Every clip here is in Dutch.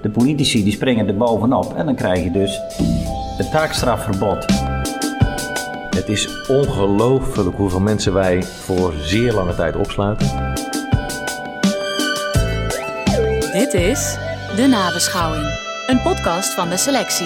De politici die springen er bovenop en dan krijg je dus het taakstrafverbod. Het is ongelooflijk hoeveel mensen wij voor zeer lange tijd opsluiten. Dit is De Nabeschouwing, een podcast van de Selectie.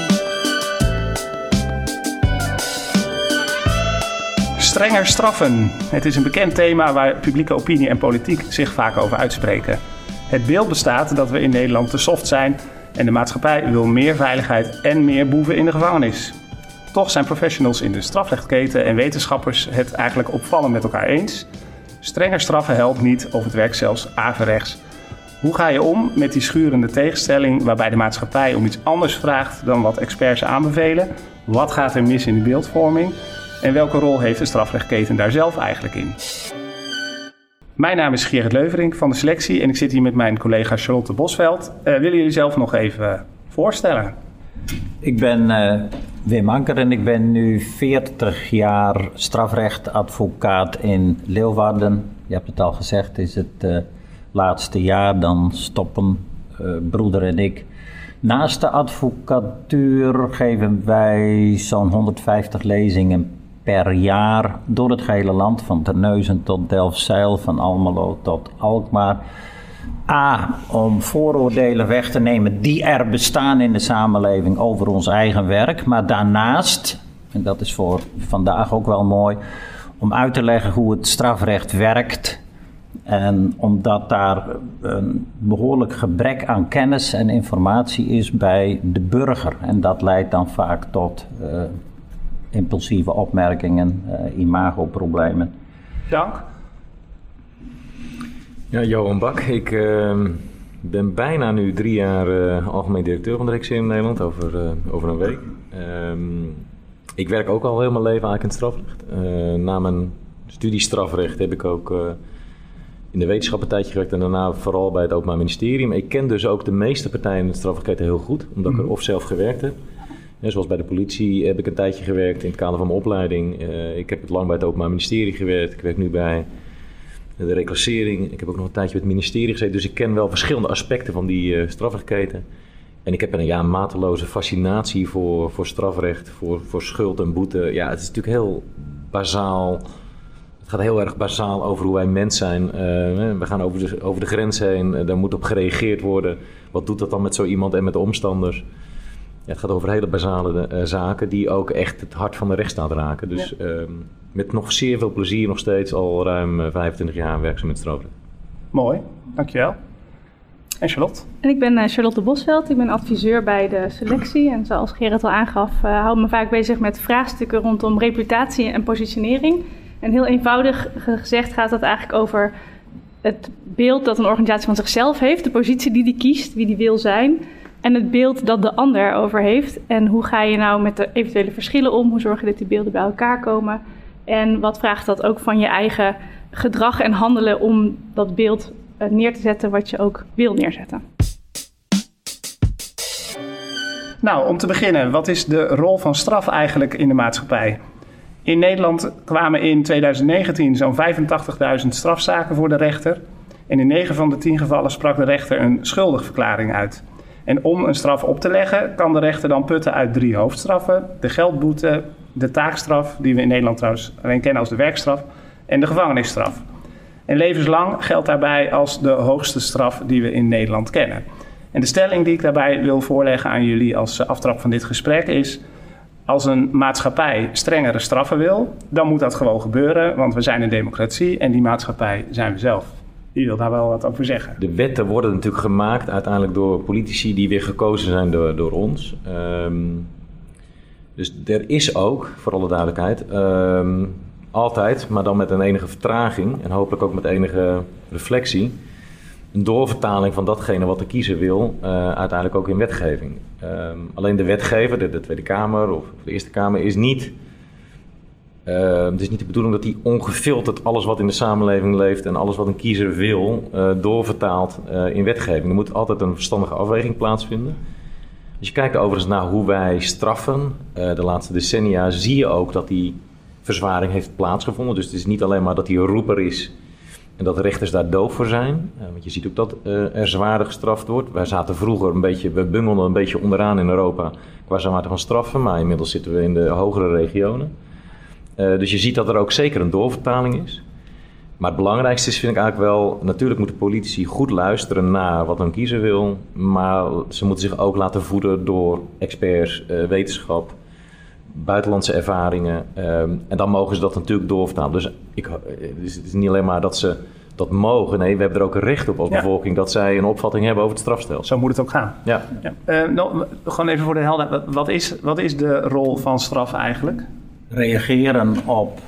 Strenger straffen. Het is een bekend thema waar publieke opinie en politiek zich vaak over uitspreken. Het beeld bestaat dat we in Nederland te soft zijn en de maatschappij wil meer veiligheid en meer boeven in de gevangenis. Toch zijn professionals in de strafrechtketen en wetenschappers het eigenlijk opvallend met elkaar eens. Strenger straffen helpt niet of het werkt zelfs averechts. Hoe ga je om met die schurende tegenstelling waarbij de maatschappij om iets anders vraagt dan wat experts aanbevelen? Wat gaat er mis in de beeldvorming? En welke rol heeft de strafrechtketen daar zelf eigenlijk in? Mijn naam is Gerrit Leuverink van de Selectie en ik zit hier met mijn collega Charlotte Bosveld. Willen jullie zelf nog even voorstellen? Ik ben Wim Anker en ik ben nu 40 jaar strafrechtadvocaat in Leeuwarden. Je hebt het al gezegd, is het laatste jaar, dan stoppen broeder en ik. Naast de advocatuur geven wij zo'n 150 lezingen per jaar door het gehele land, van Terneuzen tot Delfzijl, van Almelo tot Alkmaar. Om vooroordelen weg te nemen die er bestaan in de samenleving over ons eigen werk. Maar daarnaast, en dat is voor vandaag ook wel mooi, om uit te leggen hoe het strafrecht werkt. En omdat daar een behoorlijk gebrek aan kennis en informatie is bij de burger. En dat leidt dan vaak tot impulsieve opmerkingen, imagoproblemen. Dank. Ja, Johan Bak. Ik ben bijna nu 3 jaar algemeen directeur van de Rechtsserie in Nederland, over een week. Ik werk ook al heel mijn leven eigenlijk in het strafrecht. Na mijn studie strafrecht heb ik ook in de wetenschap een tijdje gewerkt en daarna vooral bij het Openbaar Ministerie. Maar ik ken dus ook de meeste partijen in de strafrechtsketen heel goed, omdat ik er of zelf gewerkt heb. Zoals bij de politie heb ik een tijdje gewerkt in het kader van mijn opleiding. Ik heb het lang bij het Openbaar Ministerie gewerkt. Ik werk nu bij de reclassering. Ik heb ook nog een tijdje bij het ministerie gezeten. Dus ik ken wel verschillende aspecten van die strafrechtketen. En ik heb een mateloze fascinatie voor strafrecht, voor schuld en boete. Ja, het is natuurlijk heel bazaal. Het gaat heel erg bazaal over hoe wij mens zijn. We gaan over de grens heen. Daar moet op gereageerd worden. Wat doet dat dan met zo iemand en met de omstanders? Ja, het gaat over hele basale zaken die ook echt het hart van de rechtsstaat raken. Dus met nog zeer veel plezier nog steeds al ruim 25 jaar werkzaam met strafrecht. Mooi, dankjewel. En Charlotte? En ik ben Charlotte Bosveld, ik ben adviseur bij de Selectie. En zoals Gerrit al aangaf, hou me vaak bezig met vraagstukken rondom reputatie en positionering. En heel eenvoudig gezegd gaat het eigenlijk over het beeld dat een organisatie van zichzelf heeft, de positie die die kiest, wie die wil zijn. En het beeld dat de ander over heeft. En hoe ga je nou met de eventuele verschillen om? Hoe zorg je dat die beelden bij elkaar komen? En wat vraagt dat ook van je eigen gedrag en handelen om dat beeld neer te zetten wat je ook wil neerzetten? Nou, om te beginnen, wat is de rol van straf eigenlijk in de maatschappij? In Nederland kwamen in 2019 zo'n 85.000 strafzaken voor de rechter. En in 9 van de 10 gevallen sprak de rechter een schuldigverklaring uit. En om een straf op te leggen, kan de rechter dan putten uit 3 hoofdstraffen. De geldboete, de taakstraf, die we in Nederland trouwens alleen kennen als de werkstraf, en de gevangenisstraf. En levenslang geldt daarbij als de hoogste straf die we in Nederland kennen. En de stelling die ik daarbij wil voorleggen aan jullie als aftrap van dit gesprek is: als een maatschappij strengere straffen wil, dan moet dat gewoon gebeuren, want we zijn een democratie en die maatschappij zijn we zelf. Die wil daar wel wat over zeggen. De wetten worden natuurlijk gemaakt uiteindelijk door politici die weer gekozen zijn door ons. Dus er is ook, voor alle duidelijkheid, altijd, maar dan met een enige vertraging en hopelijk ook met enige reflectie, een doorvertaling van datgene wat de kiezer wil, uiteindelijk ook in wetgeving. Alleen de wetgever, de Tweede Kamer of de Eerste Kamer, is niet... Het is niet de bedoeling dat hij ongefilterd alles wat in de samenleving leeft en alles wat een kiezer wil doorvertaalt in wetgeving. Er moet altijd een verstandige afweging plaatsvinden. Als je kijkt overigens naar hoe wij straffen de laatste decennia, zie je ook dat die verzwaring heeft plaatsgevonden. Dus het is niet alleen maar dat hij een roeper is En dat rechters daar doof voor zijn. Want je ziet ook dat er zwaarder gestraft wordt. Wij zaten vroeger we bungelden een beetje onderaan in Europa qua zwaarte van straffen. Maar inmiddels zitten we in de hogere regionen. Dus je ziet dat er ook zeker een doorvertaling is. Maar het belangrijkste is, vind ik eigenlijk wel, natuurlijk moeten politici goed luisteren naar wat een kiezer wil. Maar ze moeten zich ook laten voeden door experts, wetenschap, buitenlandse ervaringen. En dan mogen ze dat natuurlijk doorvertalen. Dus het is niet alleen maar dat ze dat mogen. Nee, we hebben er ook een recht op als bevolking dat zij een opvatting hebben over het strafstelsel. Zo moet het ook gaan. Ja. Gewoon even voor de helderheid. Wat is de rol van straf eigenlijk? Reageren op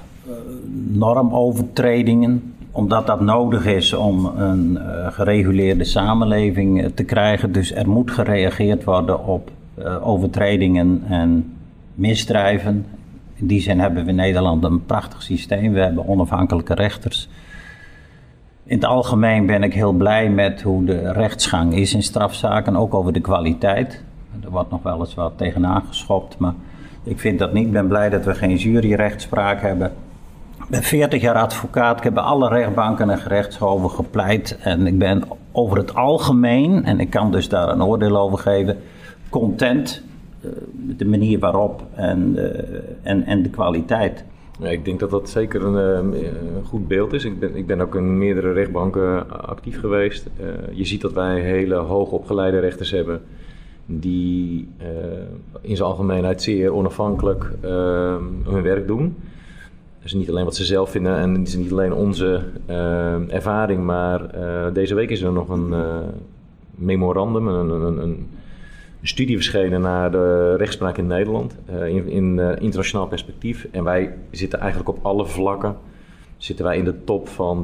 normovertredingen, omdat dat nodig is om een gereguleerde samenleving te krijgen. Dus er moet gereageerd worden op overtredingen en misdrijven. In die zin hebben we in Nederland een prachtig systeem. We hebben onafhankelijke rechters. In het algemeen ben ik heel blij met hoe de rechtsgang is in strafzaken, ook over de kwaliteit. Er wordt nog wel eens wat tegenaan geschopt, maar ik vind dat niet. Ik ben blij dat we geen juryrechtspraak hebben. Ik ben 40 jaar advocaat, ik heb bij alle rechtbanken en gerechtshoven gepleit. En ik ben over het algemeen, en ik kan dus daar een oordeel over geven, content met de manier waarop en de kwaliteit. Ja, ik denk dat dat zeker een goed beeld is. Ik ben ook in meerdere rechtbanken actief geweest. Je ziet dat wij hele hoogopgeleide rechters hebben die in zijn algemeenheid zeer onafhankelijk hun werk doen. Dus niet alleen wat ze zelf vinden en het is niet alleen onze ervaring, maar deze week is er nog een memorandum, een studie verschenen naar de rechtspraak in Nederland in internationaal perspectief. En wij zitten eigenlijk op alle vlakken in de top van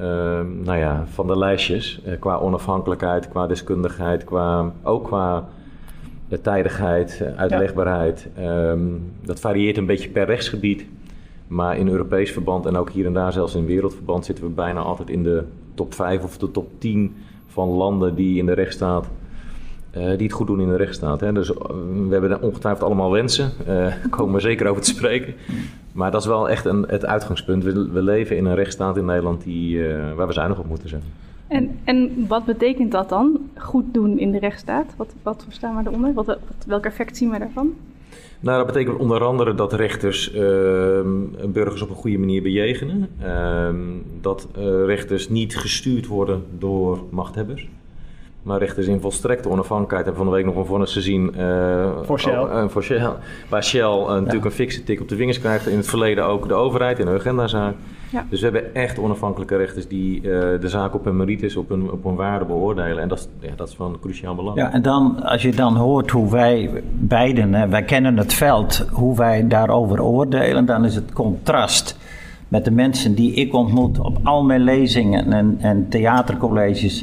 de lijstjes. Qua onafhankelijkheid, qua deskundigheid, ook qua tijdigheid, uitlegbaarheid. Dat varieert een beetje per rechtsgebied. Maar in Europees verband en ook hier en daar zelfs in wereldverband zitten we bijna altijd in de top 5 of de top 10 van landen die in de rechtsstaat die het goed doen in de rechtsstaat. Hè. Dus we hebben ongetwijfeld allemaal wensen. Daar komen we zeker over te spreken. Maar dat is wel echt het uitgangspunt. We leven in een rechtsstaat in Nederland waar we zuinig op moeten zijn. En wat betekent dat dan? Goed doen in de rechtsstaat? Wat verstaan we eronder? Welk effect zien we daarvan? Nou, dat betekent onder andere dat rechters burgers op een goede manier bejegenen. Dat rechters niet gestuurd worden door machthebbers. Maar rechters in volstrekte onafhankelijkheid hebben van de week nog een vonnis gezien. Voor Shell. Waar Shell natuurlijk een fikse tik op de vingers krijgt. In het verleden ook de overheid in een agendazaak. Ja. Dus we hebben echt onafhankelijke rechters die de zaak op hun merites, op hun waarde beoordelen. En dat is van cruciaal belang. Ja, en dan, als je dan hoort hoe wij beiden, wij kennen het veld, hoe wij daarover oordelen, dan is het contrast met de mensen die ik ontmoet op al mijn lezingen en theatercolleges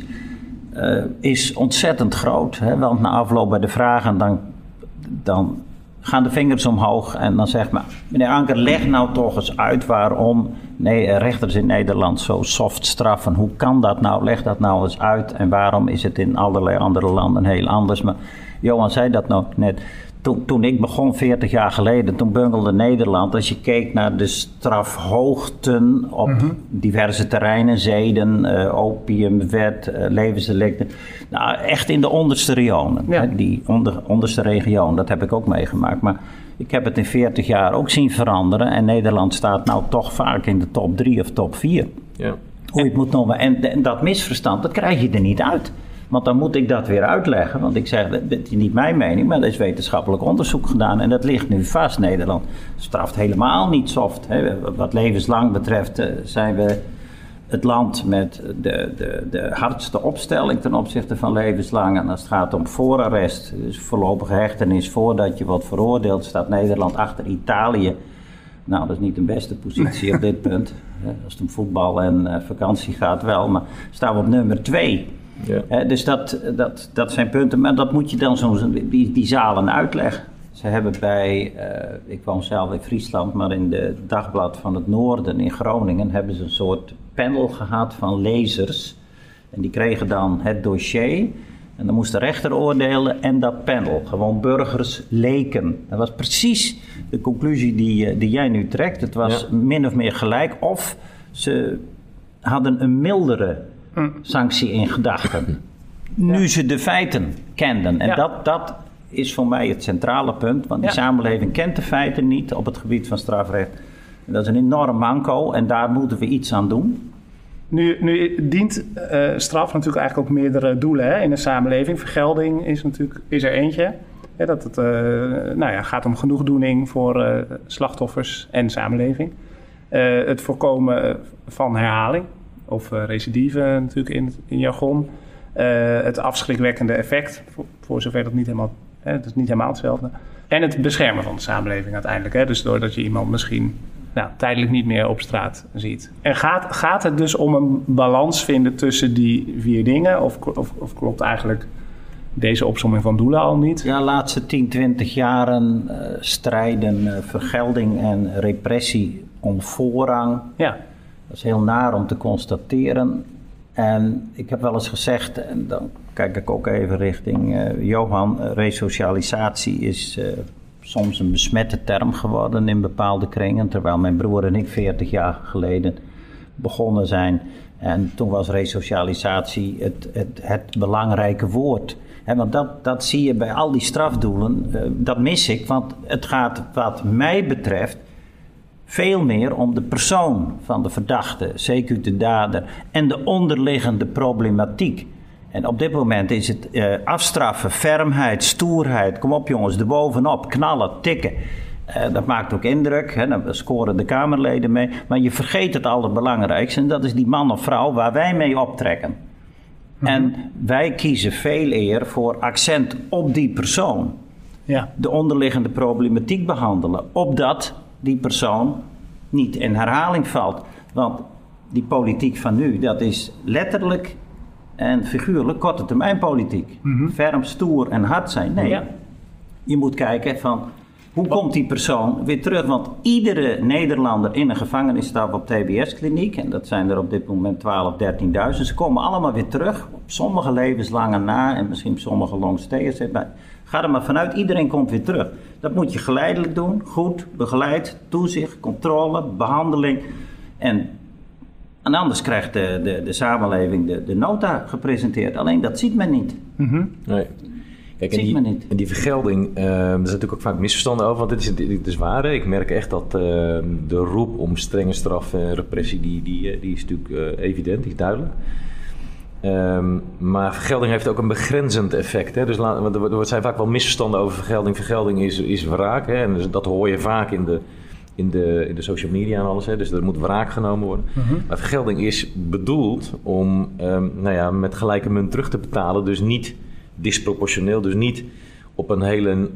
is ontzettend groot. Hè? Want na afloop bij de vragen, dan gaan de vingers omhoog en dan zegt men, meneer Anker, leg nou toch eens uit waarom rechters in Nederland zo soft straffen. Hoe kan dat nou? Leg dat nou eens uit. En waarom is het in allerlei andere landen heel anders? Maar Johan zei dat nog net. Toen ik begon 40 jaar geleden, toen bungelde Nederland. Als je keek naar de strafhoogten op diverse terreinen, zeden, opiumwet, levensdelicten. Nou, echt in de onderste regionen. Ja. Hè, die onderste regio, dat heb ik ook meegemaakt. Maar ik heb het in 40 jaar ook zien veranderen. En Nederland staat nou toch vaak in de top 3 of top 4. Ja. Hoe je het moet noemen. En dat misverstand, dat krijg je er niet uit. Want dan moet ik dat weer uitleggen. Want ik zeg, dat is niet mijn mening, maar er is wetenschappelijk onderzoek gedaan. En dat ligt nu vast. Nederland straft helemaal niet soft. Hè. Wat levenslang betreft zijn we het land met de hardste opstelling ten opzichte van levenslang. En als het gaat om voorarrest, dus voorlopige hechtenis voordat je wordt veroordeeld, staat Nederland achter Italië. Nou, dat is niet de beste positie op dit punt. Als het om voetbal en vakantie gaat wel, maar staan we op nummer 2. Ja. Dus dat zijn punten, maar dat moet je dan die zalen uitleggen. Ze hebben ik woon zelf in Friesland, maar in de Dagblad van het Noorden in Groningen hebben ze een soort panel gehad van lezers. En die kregen dan het dossier en dan moest de rechter oordelen en dat panel. Gewoon burgers leken. Dat was precies de conclusie die jij nu trekt. Het was min of meer gelijk of ze hadden een mildere sanctie in gedachten. Nu ze de feiten kenden. En dat is voor mij het centrale punt. Want die samenleving kent de feiten niet op het gebied van strafrecht. En dat is een enorm manco en daar moeten we iets aan doen. Nu dient straf natuurlijk eigenlijk ook meerdere doelen, hè, in de samenleving. Vergelding is er eentje. Ja, dat het gaat om genoegdoening voor slachtoffers en samenleving. Het voorkomen van herhaling of recidive natuurlijk in jargon. Het afschrikwekkende effect, voor zover dat niet helemaal, het is niet helemaal hetzelfde. En het beschermen van de samenleving uiteindelijk. Hè, dus doordat je iemand misschien tijdelijk niet meer op straat ziet. En gaat het dus om een balans vinden tussen die 4 dingen? Of klopt eigenlijk deze opsomming van doelen al niet? Ja, de laatste 10, 20 jaren strijden vergelding en repressie om voorrang. Ja. Dat is heel naar om te constateren. En ik heb wel eens gezegd, en dan kijk ik ook even richting Johan, resocialisatie is soms een besmette term geworden in bepaalde kringen. Terwijl mijn broer en ik 40 jaar geleden begonnen zijn. En toen was resocialisatie het belangrijke woord. Want dat zie je bij al die strafdoelen, dat mis ik. Want het gaat wat mij betreft veel meer om de persoon van de verdachte, zeker de dader, en de onderliggende problematiek. En op dit moment is het afstraffen, fermheid, stoerheid, kom op jongens, erbovenop, knallen, tikken. Dat maakt ook indruk, hè, dan scoren de Kamerleden mee. Maar je vergeet het allerbelangrijkste en dat is die man of vrouw waar wij mee optrekken. En wij kiezen veel eer voor accent op die persoon. Ja. De onderliggende problematiek behandelen, opdat die persoon niet in herhaling valt. Want die politiek van nu, dat is letterlijk en figuurlijk korte termijn politiek. Ferm, stoer en hard zijn. Nee, je moet kijken van hoe komt die persoon weer terug. Want iedere Nederlander in een gevangenisstraf op TBS-kliniek, en dat zijn er op dit moment 12.000, 13.000, ze komen allemaal weer terug. Op sommige levenslange na en misschien sommige longstayers. Ga er maar vanuit, iedereen komt weer terug. Dat moet je geleidelijk doen, goed, begeleid, toezicht, controle, behandeling. En anders krijgt de samenleving de nota gepresenteerd. Alleen dat ziet men niet. Nee. Kijk, en die vergelding, er zijn natuurlijk ook vaak misverstanden over, want dit is waar. Hè? Ik merk echt dat de roep om strenge straf en repressie, die is natuurlijk evident, die is duidelijk. Maar vergelding heeft ook een begrenzend effect. Hè? Dus er zijn vaak wel misverstanden over vergelding. Vergelding is wraak, hè? En dus dat hoor je vaak in de social media en alles. Hè? Dus er moet wraak genomen worden. Maar vergelding is bedoeld om met gelijke munt terug te betalen. Dus niet disproportioneel, dus niet op een hele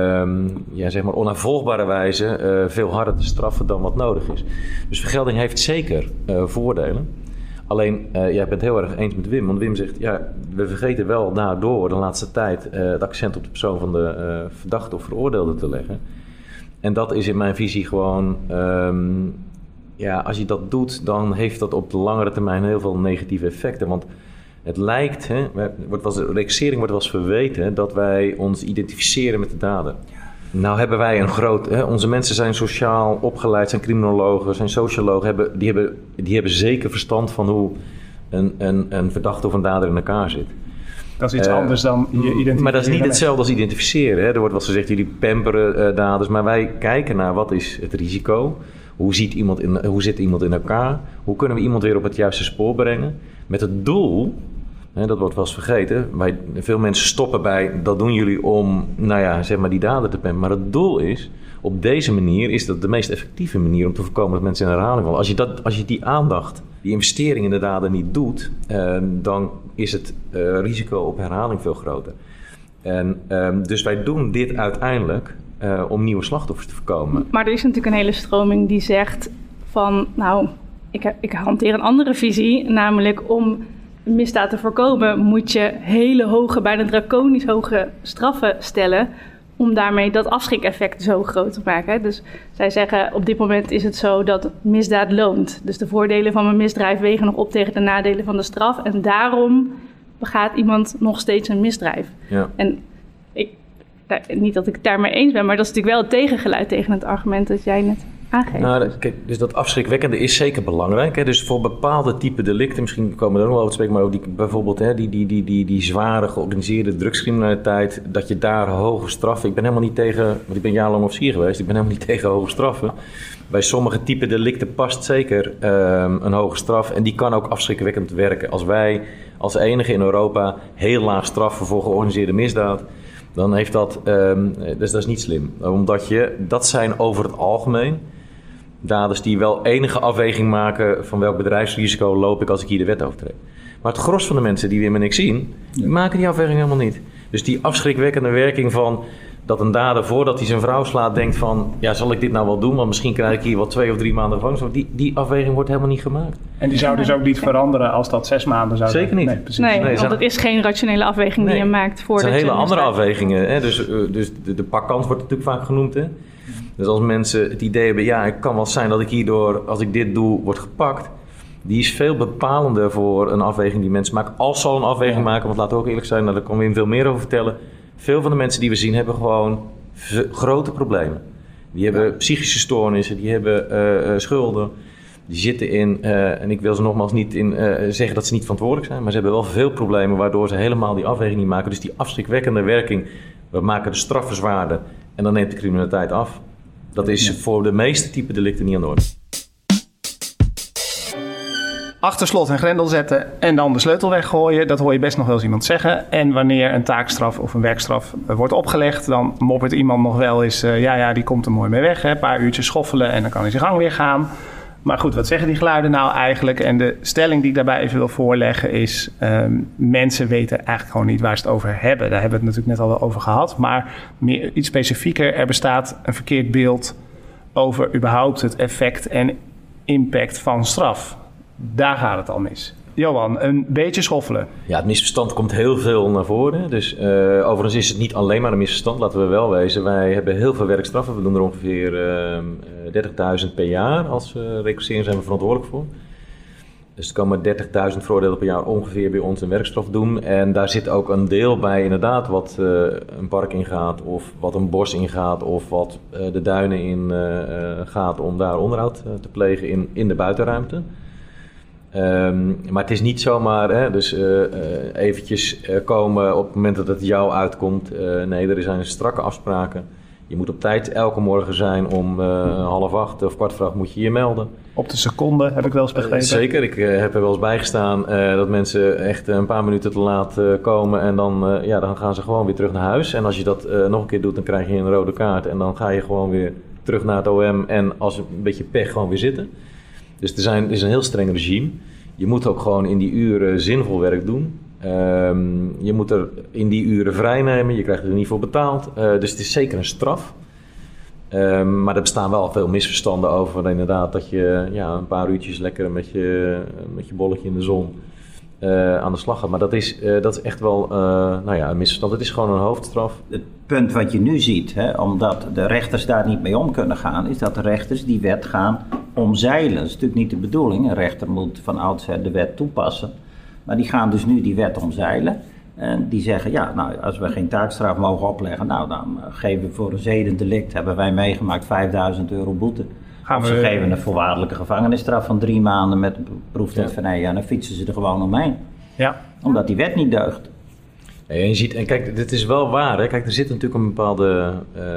onafvolgbare wijze veel harder te straffen dan wat nodig is. Dus vergelding heeft zeker voordelen. Alleen, jij bent heel erg eens met Wim, want Wim zegt, we vergeten wel daardoor de laatste tijd het accent op de persoon van de verdachte of veroordeelde te leggen. En dat is in mijn visie gewoon, als je dat doet, dan heeft dat op de langere termijn heel veel negatieve effecten. Want het lijkt, reclassering wordt wel eens verweten, dat wij ons identificeren met de dader. Nou hebben wij onze mensen zijn sociaal opgeleid, zijn criminologen, zijn sociologen, die hebben zeker verstand van hoe een verdachte of een dader in elkaar zit. Dat is iets anders dan je identificeren. Maar dat is niet hetzelfde als identificeren. Hè? Er wordt wel gezegd, jullie pamperen daders, maar wij kijken naar wat is het risico. Hoe zit iemand in elkaar? Hoe kunnen we iemand weer op het juiste spoor brengen? Met het doel, dat wordt wel eens vergeten. Veel mensen stoppen bij, dat doen jullie om die dader te pamperen. Maar het doel is, op deze manier is dat de meest effectieve manier om te voorkomen dat mensen in herhaling vallen. Als je die aandacht, die investering in de dader niet doet, dan is het risico op herhaling veel groter. En dus wij doen dit uiteindelijk om nieuwe slachtoffers te voorkomen. Maar er is natuurlijk een hele stroming die zegt van, ik hanteer een andere visie, namelijk om misdaad te voorkomen moet je hele hoge, bijna draconisch hoge straffen stellen om daarmee dat afschrikeffect zo groot te maken. Dus zij zeggen, op dit moment is het zo dat misdaad loont. Dus de voordelen van een misdrijf wegen nog op tegen de nadelen van de straf. En daarom begaat iemand nog steeds een misdrijf. Ja. En niet dat ik het daarmee eens ben, maar dat is natuurlijk wel het tegengeluid tegen het argument dat jij net aangeeft. Nou, kijk, dus dat afschrikwekkende is zeker belangrijk. Hè? Dus voor bepaalde type delicten, misschien komen we er nog wel over te spreken, maar ook bijvoorbeeld die zware georganiseerde drugscriminaliteit, dat je daar hoge straffen... Ik ben helemaal niet tegen, want ik ben jarenlang officier geweest, ik ben helemaal niet tegen hoge straffen. Bij sommige type delicten past zeker een hoge straf en die kan ook afschrikwekkend werken. Als wij als enige in Europa heel laag straffen voor georganiseerde misdaad, dan heeft dat, dus dat is niet slim. Omdat dat zijn over het algemeen daders die wel enige afweging maken van welk bedrijfsrisico loop ik als ik hier de wet overtreed. Maar het gros van de mensen die Wim en ik zien, die maken die afweging helemaal niet. Dus die afschrikwekkende werking van dat een dader voordat hij zijn vrouw slaat denkt van, ja, zal ik dit nou wel doen? Want misschien krijg ik hier wel 2 of 3 maanden gevangenisstraf. Die afweging wordt helemaal niet gemaakt. En die zou dus ook niet veranderen als dat 6 maanden zou zijn? Zeker niet. Nee, precies. Nee, want het is geen rationele afweging die je maakt voordat je... Het zijn hele andere afwegingen. Hè? Dus de pakkans wordt natuurlijk vaak genoemd. Hè? Dus als mensen het idee hebben, ja, het kan wel zijn dat ik hierdoor, als ik dit doe, word gepakt. Die is veel bepalender voor een afweging die mensen maken. Als ze al een afweging maken, want laten we ook eerlijk zijn, daar kan Wim veel meer over vertellen. Veel van de mensen die we zien hebben gewoon grote problemen. Die hebben psychische stoornissen, die hebben schulden. Die zitten in, en ik wil ze nogmaals niet zeggen dat ze niet verantwoordelijk zijn, maar ze hebben wel veel problemen waardoor ze helemaal die afweging niet maken. Dus die afschrikwekkende werking, we maken de straffen zwaarder en dan neemt de criminaliteit af. Dat is voor de meeste type delicten niet aan de orde. Achter slot en grendel zetten en dan de sleutel weggooien. Dat hoor je best nog wel eens iemand zeggen. En wanneer een taakstraf of een werkstraf wordt opgelegd, dan moppert iemand nog wel eens, die komt er mooi mee weg. Hè? Een paar uurtjes schoffelen en dan kan hij zijn gang weer gaan. Maar goed, wat zeggen die geluiden nou eigenlijk? En de stelling die ik daarbij even wil voorleggen is, mensen weten eigenlijk gewoon niet waar ze het over hebben. Daar hebben we het natuurlijk net al wel over gehad. Maar iets specifieker, er bestaat een verkeerd beeld over überhaupt het effect en impact van straf. Daar gaat het al mis. Johan, een beetje schoffelen. Ja, het misverstand komt heel veel naar voren. Dus overigens is het niet alleen maar een misverstand, laten we wel wezen. Wij hebben heel veel werkstraffen. We doen er ongeveer 30.000 per jaar. Als recrussering zijn we verantwoordelijk voor. Dus er komen 30.000 veroordeelden per jaar ongeveer bij ons een werkstraf doen. En daar zit ook een deel bij inderdaad wat een park ingaat, of wat een bos ingaat, of wat de duinen in gaat om daar onderhoud te plegen in de buitenruimte. Maar het is niet zomaar, eventjes komen op het moment dat het jou uitkomt. Nee, er zijn strakke afspraken. Je moet op tijd elke morgen zijn om 7:30 of 7:15 moet je je melden. Op de seconde heb ik wel eens begrepen. Zeker, ik heb er wel eens bij gestaan dat mensen echt een paar minuten te laat komen. En dan gaan ze gewoon weer terug naar huis. En als je dat nog een keer doet, dan krijg je een rode kaart. En dan ga je gewoon weer terug naar het OM en als een beetje pech gewoon weer zitten. Dus er is een heel streng regime. Je moet ook gewoon in die uren zinvol werk doen. Je moet er in die uren vrij nemen. Je krijgt er niet voor betaald. Dus het is zeker een straf. Maar er bestaan wel veel misverstanden over inderdaad dat je een paar uurtjes lekker met je bolletje in de zon aan de slag gaat. Maar dat is echt wel een misverstand. Het is gewoon een hoofdstraf. Het punt wat je nu ziet, omdat de rechters daar niet mee om kunnen gaan, is dat de rechters die wet gaan omzeilen. Dat is natuurlijk niet de bedoeling. Een rechter moet van oudsher de wet toepassen. Maar die gaan dus nu die wet omzeilen. En die zeggen, als we geen taakstraf mogen opleggen, dan geven we voor een zedendelict, hebben wij meegemaakt, €5.000 boete. Of ze geven een voorwaardelijke gevangenisstraf van 3 maanden met proeftijd van 1 jaar. En dan fietsen ze er gewoon omheen. Ja. Omdat die wet niet deugt. En je ziet, en kijk, dit is wel waar. Hè? Kijk, er zit natuurlijk een bepaalde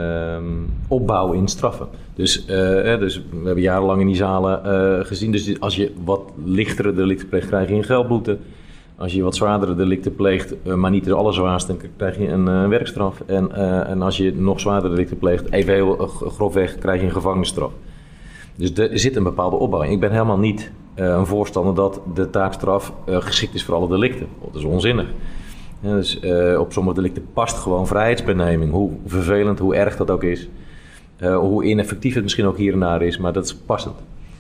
opbouw in straffen. Dus we hebben jarenlang in die zalen gezien. Dus als je wat lichtere delicten pleegt, krijg je een geldboete. Als je wat zwaardere delicten pleegt, maar niet de allerzwaarste, dan krijg je een werkstraf. En als je nog zwaardere delicten pleegt, even heel grofweg, krijg je een gevangenisstraf. Dus er zit een bepaalde opbouw. Ik ben helemaal niet een voorstander dat de taakstraf geschikt is voor alle delicten. Dat is onzinnig. Ja, dus op sommige delicten past gewoon vrijheidsbeneming. Hoe vervelend, hoe erg dat ook is. Hoe ineffectief het misschien ook hier en daar is, maar dat is passend.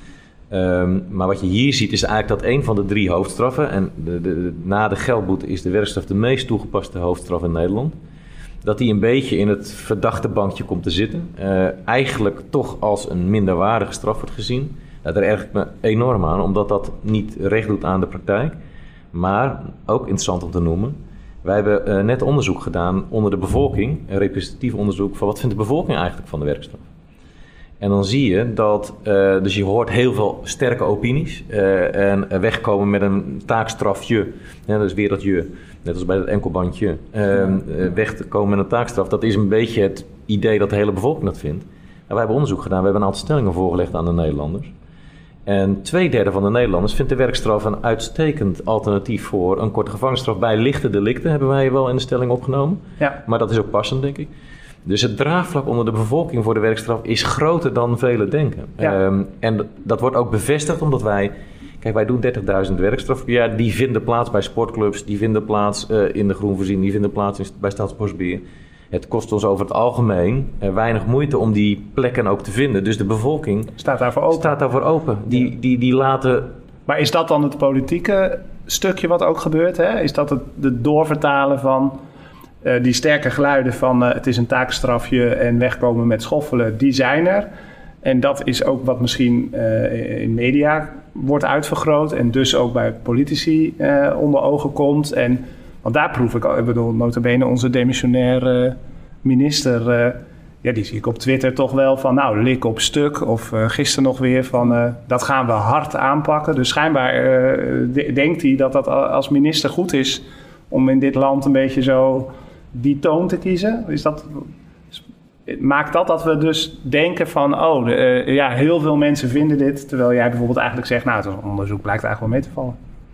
Maar wat je hier ziet is eigenlijk dat een van de 3 hoofdstraffen, en na de geldboete is de werkstraf de meest toegepaste hoofdstraf in Nederland, dat die een beetje in het verdachte bankje komt te zitten. Eigenlijk toch als een minderwaardige straf wordt gezien. Daar erg ik me enorm aan, omdat dat niet recht doet aan de praktijk. Maar, ook interessant om te noemen, wij hebben net onderzoek gedaan onder de bevolking, een representatief onderzoek van wat vindt de bevolking eigenlijk van de werkstraf. En dan zie je dat, dus je hoort heel veel sterke opinies en wegkomen met een taakstrafje, dus weer dat je, net als bij het enkelbandje, weg te komen met een taakstraf. Dat is een beetje het idee dat de hele bevolking dat vindt. En wij hebben onderzoek gedaan, we hebben een aantal stellingen voorgelegd aan de Nederlanders. En 2/3 van de Nederlanders vindt de werkstraf een uitstekend alternatief voor een korte gevangenisstraf bij lichte delicten, hebben wij wel in de stelling opgenomen. Ja. Maar dat is ook passend, denk ik. Dus het draagvlak onder de bevolking voor de werkstraf is groter dan velen denken. Ja. En dat wordt ook bevestigd omdat wij doen 30.000 werkstraffen per jaar. Die vinden plaats bij sportclubs, die vinden plaats in de groenvoorziening, die vinden plaats bij Staatsbosbeheer. Het kost ons over het algemeen weinig moeite om die plekken ook te vinden. Dus de bevolking staat daarvoor open. Die laten... Maar is dat dan het politieke stukje wat ook gebeurt? Hè? Is dat het doorvertalen van die sterke geluiden van het is een taakstrafje en wegkomen met schoffelen, die zijn er. En dat is ook wat misschien in media wordt uitvergroot en dus ook bij politici onder ogen komt. Want daar proef ik bedoel, nota bene onze demissionaire minister, die zie ik op Twitter toch wel van lik op stuk. Of gisteren nog weer van dat gaan we hard aanpakken. Dus schijnbaar denkt hij dat als minister goed is om in dit land een beetje zo die toon te kiezen. Maakt dat we dus denken van heel veel mensen vinden dit, terwijl jij bijvoorbeeld eigenlijk zegt, het onderzoek blijkt eigenlijk wel mee te vallen.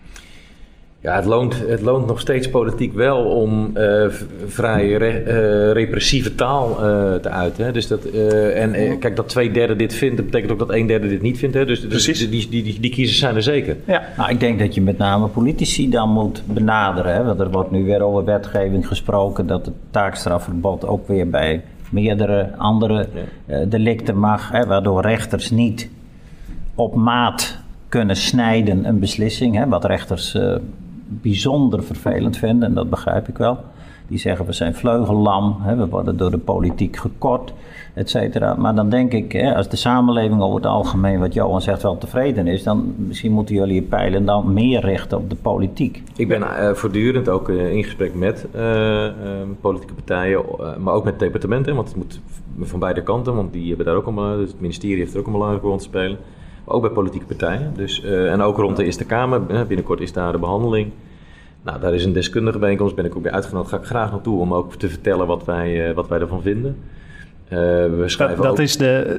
Ja, het loont nog steeds politiek wel om vrij repressieve taal te uiten. Hè? Dus kijk, dat 2/3 dit vindt, dat betekent ook dat 1/3 dit niet vindt. Hè? Dus die kiezers zijn er zeker. Ja. Nou, ik denk dat je met name politici dan moet benaderen. Hè? Want er wordt nu weer over wetgeving gesproken dat het taakstrafverbod ook weer bij meerdere andere delicten mag. Hè? Waardoor rechters niet op maat kunnen snijden een beslissing. Hè? Wat rechters bijzonder vervelend vinden, en dat begrijp ik wel. Die zeggen we zijn vleugellam, we worden door de politiek gekort, et cetera. Maar dan denk ik, als de samenleving over het algemeen, wat Johan zegt, wel tevreden is, dan misschien moeten jullie je pijlen dan meer richten op de politiek. Ik ben voortdurend ook in gesprek met politieke partijen, maar ook met departementen, want het moet van beide kanten, want die hebben daar ook dus het ministerie heeft er ook een belangrijke rol te spelen. Ook bij politieke partijen. Dus, en ook rond de Eerste Kamer. Binnenkort is daar de behandeling. Nou, daar is een deskundige bijeenkomst. Ben ik ook weer uitgenodigd. Ga ik graag naartoe om ook te vertellen wat wij ervan vinden. Dat is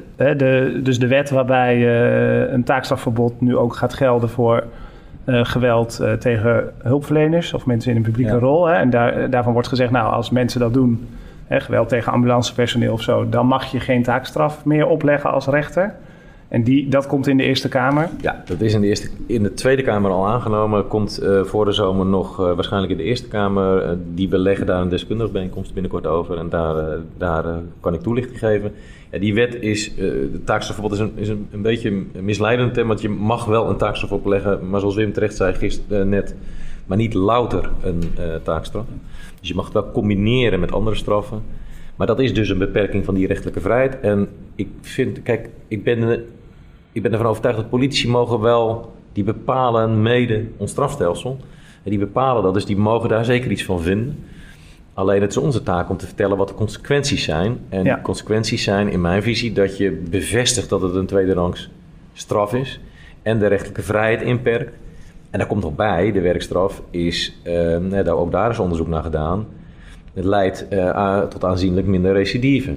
dus de wet waarbij een taakstrafverbod nu ook gaat gelden voor geweld tegen hulpverleners of mensen in een publieke rol. Hè? En daarvan wordt gezegd, als mensen dat doen, geweld tegen ambulancepersoneel of zo, dan mag je geen taakstraf meer opleggen als rechter. En dat komt in de Eerste Kamer? Ja, dat is in de Tweede Kamer al aangenomen. Komt voor de zomer nog waarschijnlijk in de Eerste Kamer. Die beleggen daar een deskundige bijeenkomst binnenkort over. En daar kan ik toelichting geven. Ja, die wet is, de taakstrafverbod is een beetje misleidend term. Want je mag wel een taakstraf opleggen. Maar zoals Wim terecht zei gisteren net, maar niet louter een taakstraf. Dus je mag het wel combineren met andere straffen. Maar dat is dus een beperking van die rechtelijke vrijheid. En ik vind, kijk, ik ben ervan overtuigd dat politici mogen wel, die bepalen mede ons strafstelsel. En die bepalen dat, dus die mogen daar zeker iets van vinden. Alleen het is onze taak om te vertellen wat de consequenties zijn. En de consequenties zijn in mijn visie dat je bevestigt dat het een tweederangs straf is. En de rechtelijke vrijheid inperkt. En daar komt nog bij, de werkstraf is, ook daar is onderzoek naar gedaan. Het leidt tot aanzienlijk minder recidive.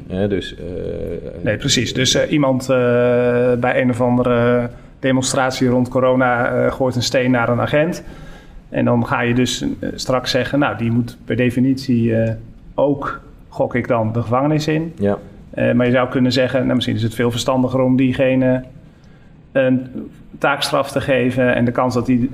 Nee, precies. Dus iemand bij een of andere demonstratie rond corona gooit een steen naar een agent. En dan ga je dus straks zeggen, die moet per definitie ook, gok ik dan, de gevangenis in. Ja. Maar je zou kunnen zeggen, misschien is het veel verstandiger om diegene een taakstraf te geven en de kans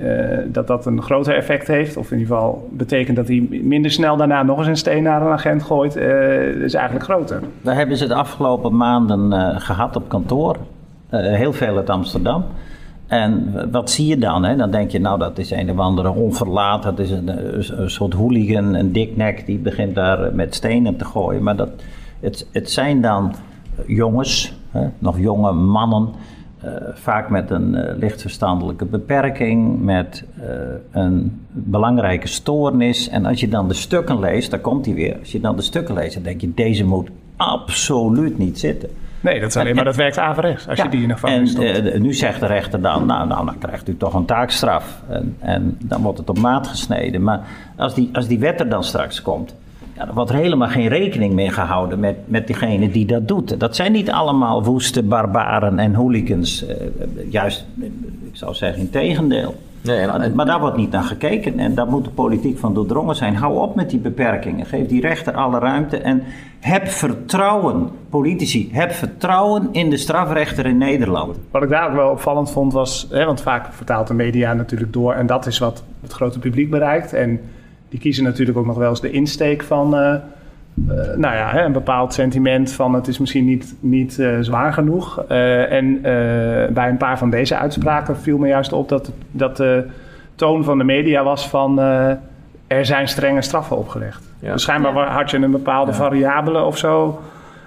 dat een groter effect heeft, of in ieder geval betekent dat hij minder snel daarna nog eens een steen naar een agent gooit, is eigenlijk groter. We hebben ze de afgelopen maanden gehad op kantoor, heel veel uit Amsterdam. En wat zie je dan? Hè? Dan denk je, dat is een of andere onverlaat, dat is een soort hooligan, een diknek, die begint daar met stenen te gooien. Maar het zijn dan jongens, nog jonge mannen, vaak met een licht verstandelijke beperking, met een belangrijke stoornis. En als je dan de stukken leest, daar komt hij weer. Als je dan de stukken leest, dan denk je, deze moet absoluut niet zitten. Nee, dat is alleen maar dat werkt averechts als je die in de gevangenis stopt. En nu zegt de rechter dan, dan krijgt u toch een taakstraf. En dan wordt het op maat gesneden. Maar als die wet er dan straks komt, dan wordt er helemaal geen rekening mee gehouden met diegene die dat doet. Dat zijn niet allemaal woeste barbaren en hooligans. Juist, ik zou zeggen, in tegendeel. Nee, maar daar wordt niet naar gekeken en daar moet de politiek van doordrongen zijn. Hou op met die beperkingen. Geef die rechter alle ruimte en heb vertrouwen, politici, heb vertrouwen in de strafrechter in Nederland. Wat ik daar ook wel opvallend vond was, want vaak vertaalt de media natuurlijk door en dat is wat het grote publiek bereikt. En die kiezen natuurlijk ook nog wel eens de insteek van een bepaald sentiment van het is misschien niet zwaar genoeg. En bij een paar van deze uitspraken viel me juist op dat de toon van de media was van er zijn strenge straffen opgelegd. Ja. Dus schijnbaar had je een bepaalde variabele of zo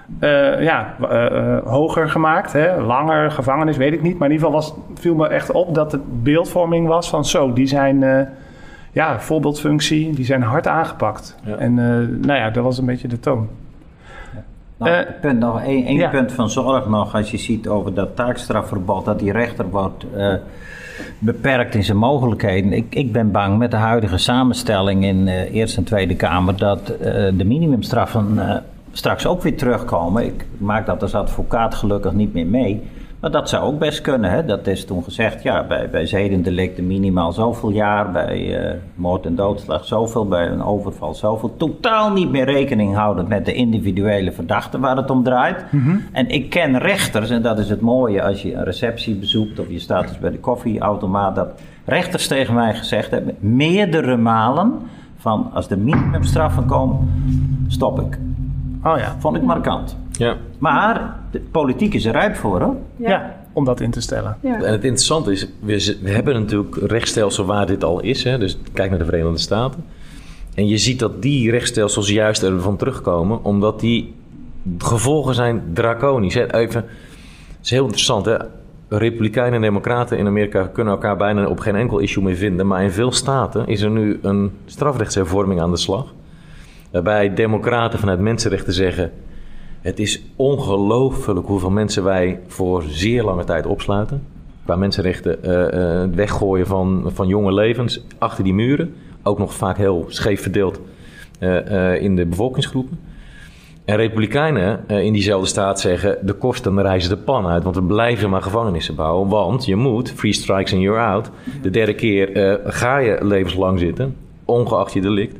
hoger gemaakt. Langer gevangenis, weet ik niet. Maar in ieder geval viel me echt op dat de beeldvorming was van die zijn... voorbeeldfunctie, die zijn hard aangepakt. Ja. En dat was een beetje de toon. Ja. Één punt van zorg nog, als je ziet over dat taakstrafverbod, dat die rechter wordt beperkt in zijn mogelijkheden. Ik ben bang met de huidige samenstelling in Eerste en Tweede Kamer dat de minimumstraffen straks ook weer terugkomen. Ik maak dat als advocaat gelukkig niet meer mee. Maar dat zou ook best kunnen. Hè? Dat is toen gezegd, bij zedendelicten minimaal zoveel jaar, bij moord en doodslag zoveel, bij een overval zoveel. Totaal niet meer rekening houden met de individuele verdachte waar het om draait. Mm-hmm. En ik ken rechters, en dat is het mooie als je een receptie bezoekt of je staat dus bij de koffieautomaat, dat rechters tegen mij gezegd hebben, meerdere malen van als de minimumstraffen komen, stop ik. Oh ja. Vond ik markant. Ja. Maar de politiek is er rijp voor, hoor. Ja, om dat in te stellen. Ja. En het interessante is, we hebben natuurlijk rechtsstelsel waar dit al is. Hè? Dus kijk naar de Verenigde Staten. En je ziet dat die rechtsstelsels juist ervan terugkomen, omdat die gevolgen zijn draconisch. Hè? Het is heel interessant, hè? Republikeinen en democraten in Amerika kunnen elkaar bijna op geen enkel issue meer vinden. Maar in veel staten is er nu een strafrechtshervorming aan de slag. Waarbij democraten vanuit mensenrechten zeggen, het is ongelooflijk hoeveel mensen wij voor zeer lange tijd opsluiten. Qua mensenrechten het weggooien van jonge levens achter die muren. Ook nog vaak heel scheef verdeeld in de bevolkingsgroepen. En republikeinen in diezelfde staat zeggen, de kosten reizen de pan uit. Want we blijven maar gevangenissen bouwen. Want je moet, 3 strikes and you're out. De derde keer ga je levenslang zitten, ongeacht je delict.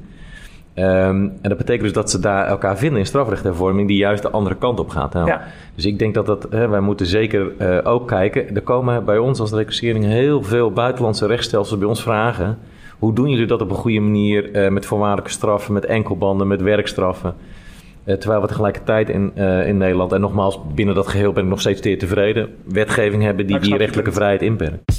En dat betekent dus dat ze daar elkaar vinden in strafrechthervorming die juist de andere kant op gaat. Ja. Dus ik denk dat wij moeten zeker ook kijken. Er komen bij ons als reclassering heel veel buitenlandse rechtsstelsels bij ons vragen. Hoe doen jullie dat op een goede manier met voorwaardelijke straffen, met enkelbanden, met werkstraffen? Terwijl we tegelijkertijd in Nederland, en nogmaals binnen dat geheel ben ik nog steeds zeer tevreden, wetgeving hebben die rechtelijke vrijheid inperkt.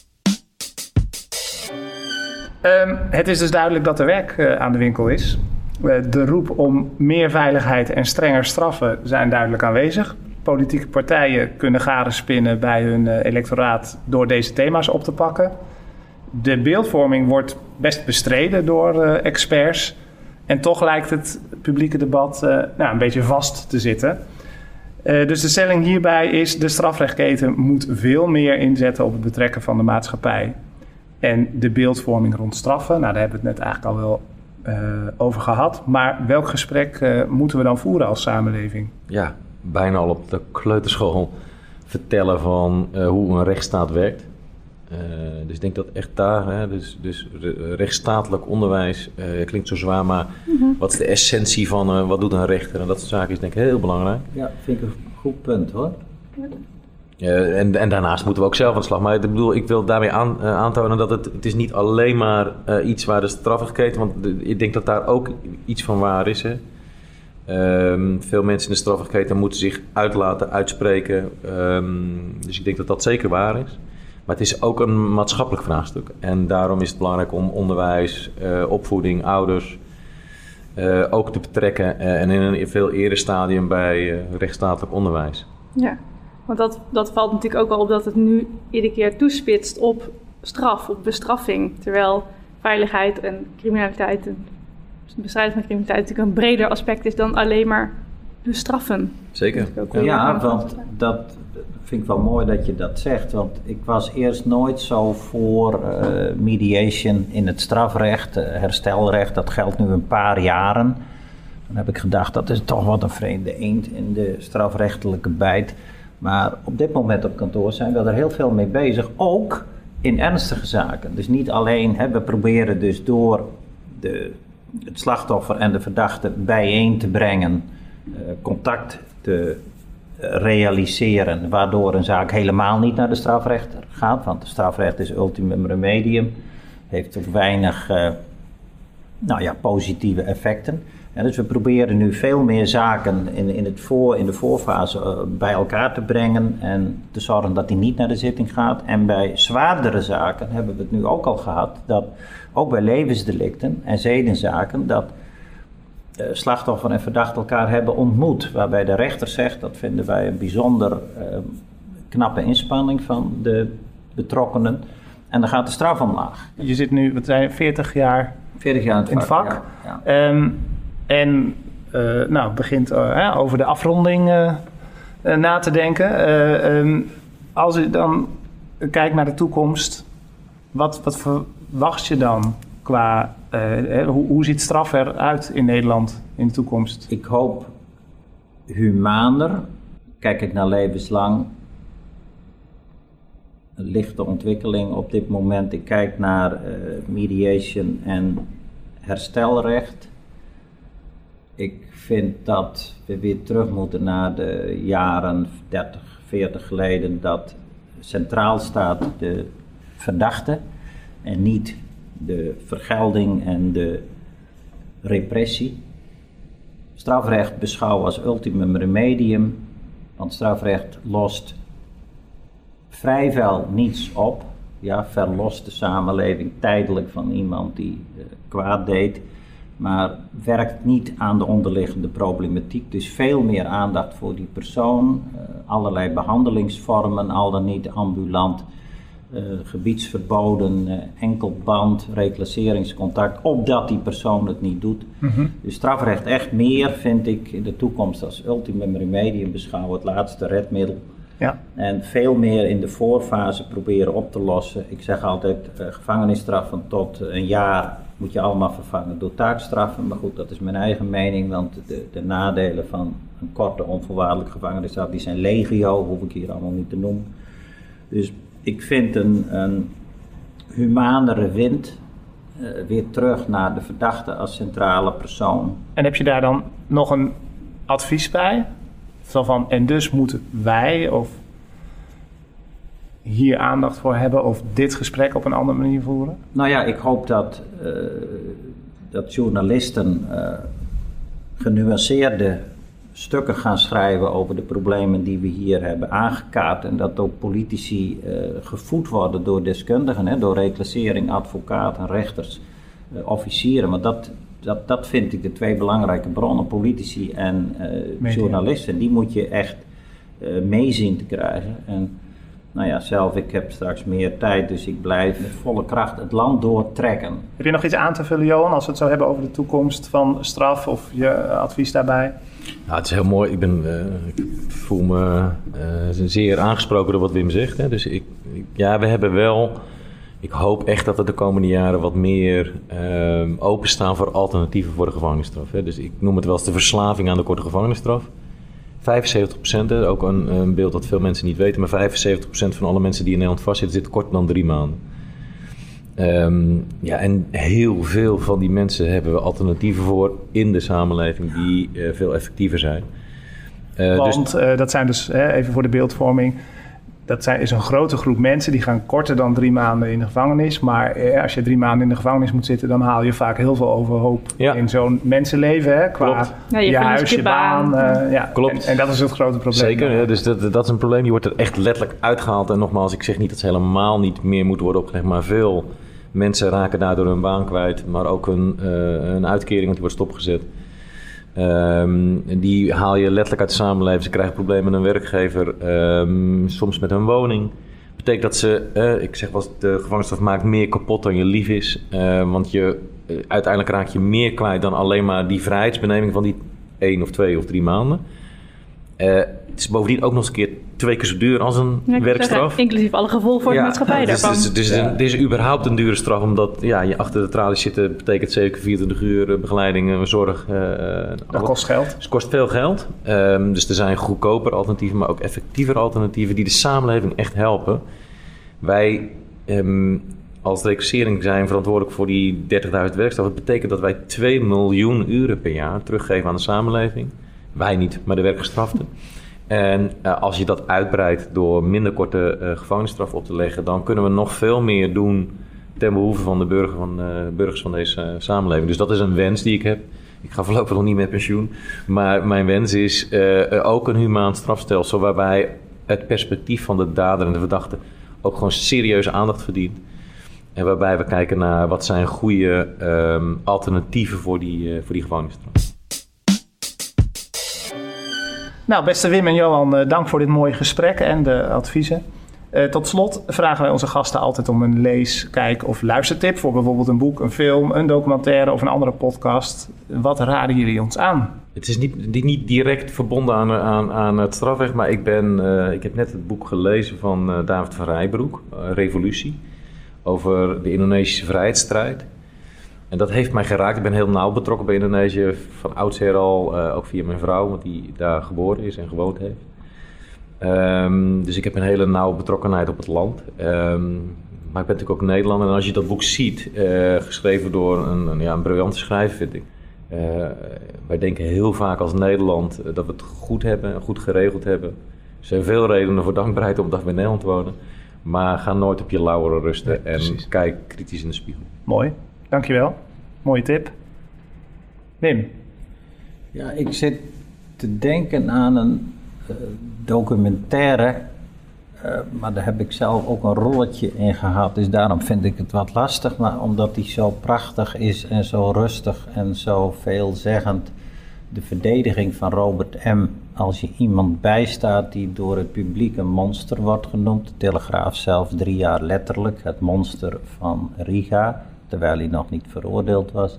Het is dus duidelijk dat er werk aan de winkel is. De roep om meer veiligheid en strenger straffen zijn duidelijk aanwezig. Politieke partijen kunnen garen spinnen bij hun electoraat door deze thema's op te pakken. De beeldvorming wordt best bestreden door experts. En toch lijkt het publieke debat een beetje vast te zitten. Dus de stelling hierbij is, de strafrechtketen moet veel meer inzetten op het betrekken van de maatschappij. En de beeldvorming rond straffen, daar hebben we het net eigenlijk al wel over gehad. Maar welk gesprek moeten we dan voeren als samenleving? Ja, bijna al op de kleuterschool vertellen van hoe een rechtsstaat werkt. Dus ik denk dat echt daar, dus rechtsstatelijk onderwijs, klinkt zo zwaar, maar wat is de essentie van wat doet een rechter? En dat soort zaken is denk ik heel belangrijk. Ja, vind ik een goed punt, hoor. En daarnaast moeten we ook zelf aan de slag. Maar ik wil daarmee aantonen dat het is niet alleen maar iets waar de strafrechtketen, want ik denk dat daar ook iets van waar is. Hè. Veel mensen in de strafrechtketen moeten zich uitspreken. Dus ik denk dat dat zeker waar is. Maar het is ook een maatschappelijk vraagstuk. En daarom is het belangrijk om onderwijs, opvoeding, ouders ook te betrekken. En in een veel eerder stadium bij rechtsstatelijk onderwijs. Ja. Want dat valt natuurlijk ook al op dat het nu iedere keer toespitst op straf, op bestraffing. Terwijl veiligheid en criminaliteit en bestrijding van criminaliteit natuurlijk een breder aspect is dan alleen maar straffen. Zeker. Ja, want dat vind ik wel mooi dat je dat zegt. Want ik was eerst nooit zo voor mediation in het strafrecht, herstelrecht. Dat geldt nu een paar jaren. Dan heb ik gedacht, dat is toch wat een vreemde eend in de strafrechtelijke bijt. Maar op dit moment op kantoor zijn we er heel veel mee bezig. Ook in ernstige zaken. Dus niet alleen, we proberen dus door het slachtoffer en de verdachte bijeen te brengen, contact te realiseren, waardoor een zaak helemaal niet naar de strafrechter gaat. Want de strafrecht is ultimum remedium, heeft ook weinig positieve effecten. En dus we proberen nu veel meer zaken in de voorfase bij elkaar te brengen en te zorgen dat die niet naar de zitting gaat. En bij zwaardere zaken hebben we het nu ook al gehad, dat ook bij levensdelicten en zedenzaken, dat slachtoffer en verdachte elkaar hebben ontmoet. Waarbij de rechter zegt, dat vinden wij een bijzonder knappe inspanning van de betrokkenen. En dan gaat de straf omlaag. Je zit nu, 40 jaar in het vak. Ja. Begint over de afronding na te denken. Als je dan kijkt naar de toekomst, wat verwacht je dan qua... hoe ziet straf eruit in Nederland in de toekomst? Ik hoop humaner. Kijk ik naar levenslang. Een lichte ontwikkeling op dit moment. Ik kijk naar mediation en herstelrecht. Ik vind dat we weer terug moeten naar de jaren 30, 40 geleden, dat centraal staat de verdachte en niet de vergelding en de repressie. Strafrecht beschouwen als ultimum remedium, want strafrecht lost vrijwel niets op. Ja, verlost de samenleving tijdelijk van iemand die kwaad deed, maar werkt niet aan de onderliggende problematiek. Dus veel meer aandacht voor die persoon, allerlei behandelingsvormen, al dan niet ambulant, gebiedsverboden, enkelband, reclasseringscontact, opdat die persoon het niet doet. Mm-hmm. Dus strafrecht echt meer, vind ik, in de toekomst als ultimum remedium beschouwen, het laatste redmiddel. Ja. En veel meer in de voorfase proberen op te lossen. Ik zeg altijd, gevangenisstraffen tot een jaar moet je allemaal vervangen door taakstraffen. Maar goed, dat is mijn eigen mening, want de nadelen van een korte onvoorwaardelijke gevangenisstraf, die zijn legio, hoef ik hier allemaal niet te noemen. Dus ik vind een humanere wind weer terug naar de verdachte als centrale persoon. En heb je daar dan nog een advies bij? Van, en dus moeten wij of hier aandacht voor hebben of dit gesprek op een andere manier voeren? Nou ja, ik hoop dat journalisten genuanceerde stukken gaan schrijven over de problemen die we hier hebben aangekaart. En dat ook politici gevoed worden door deskundigen, door reclassering, advocaten, rechters, officieren. Want dat vind ik de twee belangrijke bronnen, politici en journalisten. Die moet je echt mee zien te krijgen. En nou ja, zelf, ik heb straks meer tijd, dus ik blijf met volle kracht het land doortrekken. Heb je nog iets aan te vullen, Johan, als we het zo hebben over de toekomst van straf of je advies daarbij? Nou, het is heel mooi. Ik voel me zeer aangesproken door wat Wim zegt. Hè. Dus we hebben wel... Ik hoop echt dat we de komende jaren wat meer openstaan voor alternatieven voor de gevangenisstraf. Hè. Dus ik noem het wel eens de verslaving aan de korte gevangenisstraf. 75%, ook een beeld dat veel mensen niet weten, maar 75% van alle mensen die in Nederland vastzitten, zitten korter dan 3 maanden. En heel veel van die mensen hebben we alternatieven voor in de samenleving die veel effectiever zijn. Dat zijn dus, even voor de beeldvorming, is een grote groep mensen die gaan korter dan 3 maanden in de gevangenis. Maar als je 3 maanden in de gevangenis moet zitten, dan haal je vaak heel veel overhoop in zo'n mensenleven. Hè, qua je huis, je baan. Klopt. En dat is het grote probleem. Zeker, dus dat is een probleem. Die wordt er echt letterlijk uitgehaald. En nogmaals, ik zeg niet dat ze helemaal niet meer moeten worden opgelegd, maar veel mensen raken daardoor hun baan kwijt. Maar ook een uitkering, want die wordt stopgezet. Die haal je letterlijk uit de samenleving. Ze krijgen problemen met een werkgever, soms met hun woning. Betekent dat ze, ik zeg wel eens, de gevangenisstraf maakt meer kapot dan je lief is. Want uiteindelijk raak je meer kwijt dan alleen maar die vrijheidsbeneming van die 1 of 2 of 3 maanden. Het is bovendien ook nog eens een keer 2 keer zo duur als een werkstraf. Zeggen, inclusief alle gevolgen voor de maatschappij daarvan. Dus het is überhaupt een dure straf, omdat je achter de tralies zitten betekent zeker 24 uur begeleiding, zorg. Dat kost geld. Dus het kost veel geld. Dus er zijn goedkoper alternatieven, maar ook effectiever alternatieven die de samenleving echt helpen. Wij als reclassering zijn verantwoordelijk voor die 30.000 werkstraffen. Dat betekent dat wij 2 miljoen uren per jaar teruggeven aan de samenleving. Wij niet, maar de werkgestraften. En als je dat uitbreidt door minder korte gevangenisstraf op te leggen, dan kunnen we nog veel meer doen ten behoeve van de burgers van deze samenleving. Dus dat is een wens die ik heb. Ik ga voorlopig nog niet met pensioen. Maar mijn wens is ook een humaan strafstelsel waarbij het perspectief van de dader en de verdachte ook gewoon serieuze aandacht verdient. En waarbij we kijken naar wat zijn goede alternatieven voor die gevangenisstraf. Nou, beste Wim en Johan, dank voor dit mooie gesprek en de adviezen. Tot slot vragen wij onze gasten altijd om een lees-, kijk- of luistertip voor bijvoorbeeld een boek, een film, een documentaire of een andere podcast. Wat raden jullie ons aan? Het is niet direct verbonden aan het strafrecht, maar ik heb net het boek gelezen van David van Rijbroek, Revolutie, over de Indonesische vrijheidsstrijd. En dat heeft mij geraakt. Ik ben heel nauw betrokken bij Indonesië, van oudsher al, ook via mijn vrouw, want die daar geboren is en gewoond heeft. Dus ik heb een hele nauwe betrokkenheid op het land. Maar ik ben natuurlijk ook Nederlander. En als je dat boek ziet, geschreven door een briljante schrijver, vind ik. Wij denken heel vaak als Nederland dat we het goed hebben, goed geregeld hebben. Er zijn veel redenen voor dankbaarheid omdat we in Nederland wonen. Maar ga nooit op je lauweren rusten en kijk kritisch in de spiegel. Mooi, dankjewel. Mooie tip. Wim? Ja, ik zit te denken aan een documentaire, maar daar heb ik zelf ook een rolletje in gehad. Dus daarom vind ik het wat lastig, maar omdat die zo prachtig is en zo rustig en zo veelzeggend. De verdediging van Robert M. Als je iemand bijstaat die door het publiek een monster wordt genoemd. De Telegraaf zelf 3 jaar letterlijk, het monster van Riga, terwijl hij nog niet veroordeeld was.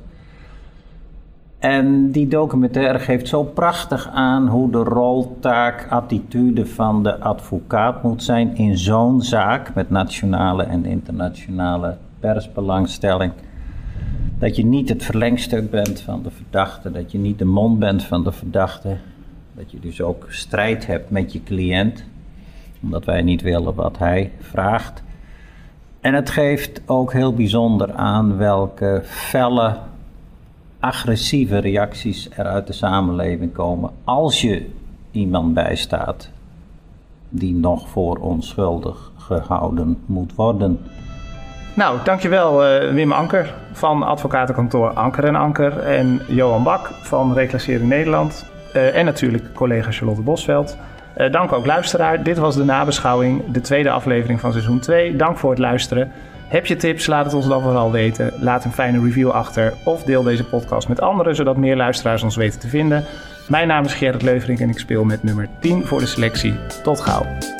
En die documentaire geeft zo prachtig aan hoe de rol, taak, attitude van de advocaat moet zijn in zo'n zaak met nationale en internationale persbelangstelling. Dat je niet het verlengstuk bent van de verdachte, dat je niet de mond bent van de verdachte. Dat je dus ook strijd hebt met je cliënt, omdat wij niet willen wat hij vraagt. En het geeft ook heel bijzonder aan welke felle, agressieve reacties er uit de samenleving komen als je iemand bijstaat die nog voor onschuldig gehouden moet worden. Nou, dankjewel Wim Anker van advocatenkantoor Anker & Anker en Johan Bak van Reclassering Nederland en natuurlijk collega Charlotte Bosveld. Dank ook luisteraar. Dit was de nabeschouwing, de tweede aflevering van seizoen 2. Dank voor het luisteren. Heb je tips? Laat het ons dan vooral weten. Laat een fijne review achter of deel deze podcast met anderen, zodat meer luisteraars ons weten te vinden. Mijn naam is Gerrit Leuverink en ik speel met nummer 10 voor de selectie. Tot gauw.